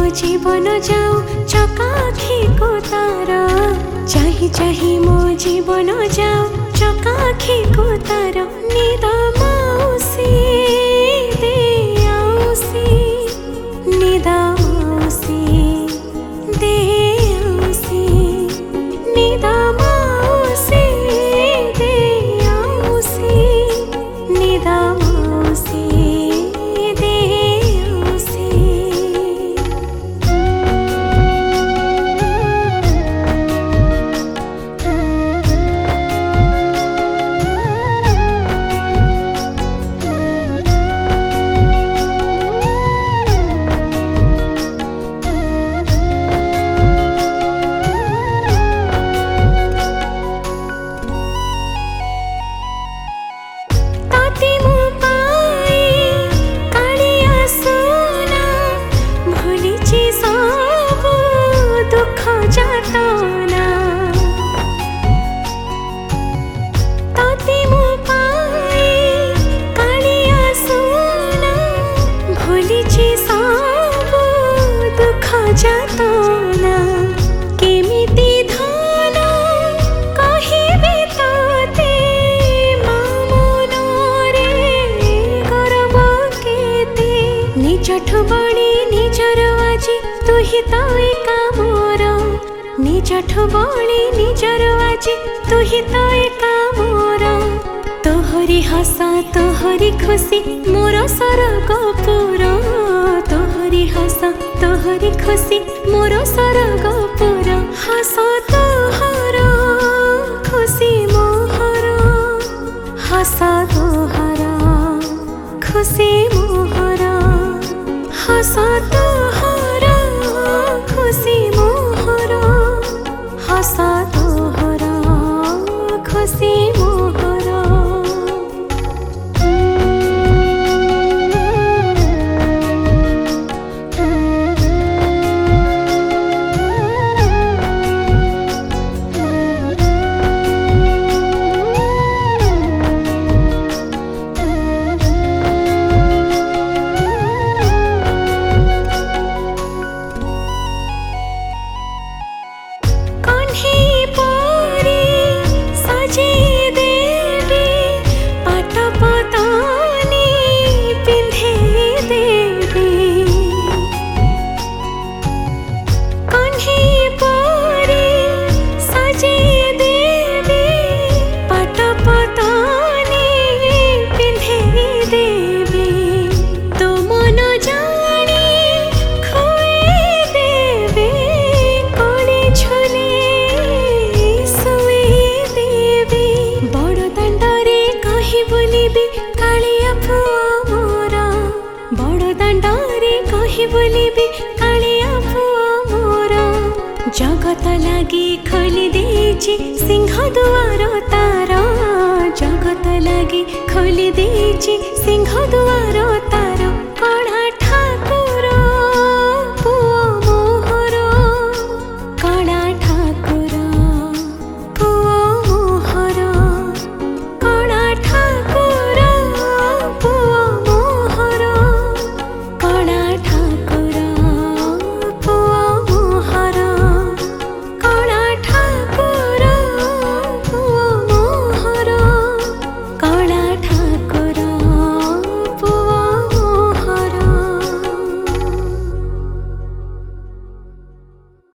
जीवन जाऊ चकाखी को तार चाही चाही मो जीवन जाऊ चकाखी को तार निदा मौसी दे आउसी निदा मौसी दे आउसी निदा मौसी दे आउसी निदा मौसी दे आउसी। निजठु बड़ी निजर आजी तू ही तो एका मोर निजठु बड़ी निजर आजी तू ही तो एका मोर तोहरी हसा तोहरी खुशी मोर सरग पुर तोहरी हसा तोहरी खुशी मोर सरग पुर हस तोहर खुशी मोहर हस तोहर खुशी मोहर हस तोहर खुशी मोहर हस तोहर खुशी मोहर। जगत लागी खोली देची सिंह दुआर तार जगत लागी खोली देची सिंह दुआर तार।